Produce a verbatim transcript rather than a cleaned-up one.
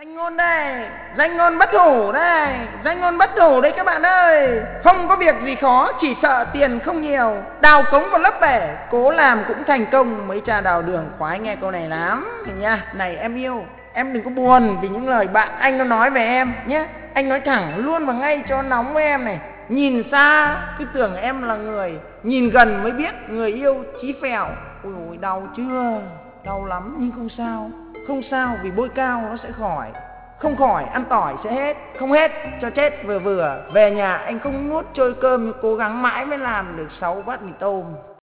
Danh ngôn đây, danh ngôn bất hủ đây, danh ngôn bất hủ đấy các bạn ơi. Không có việc gì khó, chỉ sợ tiền không nhiều. Đào cống vào lấp bể, cố làm cũng thành công. Mấy cha đào đường khoái nghe câu này lắm nha. Này em yêu, em đừng có buồn vì những lời bạn anh nó nói về em nhé. Anh nói thẳng luôn và ngay cho nóng với em này. Nhìn xa cứ tưởng em là người, nhìn gần mới biết người yêu chí phèo. Ôi ôi đau chưa, đau lắm nhưng không sao. Không sao vì bôi cao nó sẽ khỏi. Không khỏi ăn tỏi sẽ hết. Không hết cho chết vừa vừa. Về nhà anh không nuốt trôi cơm, cố gắng mãi mới làm được sáu bát mì tôm.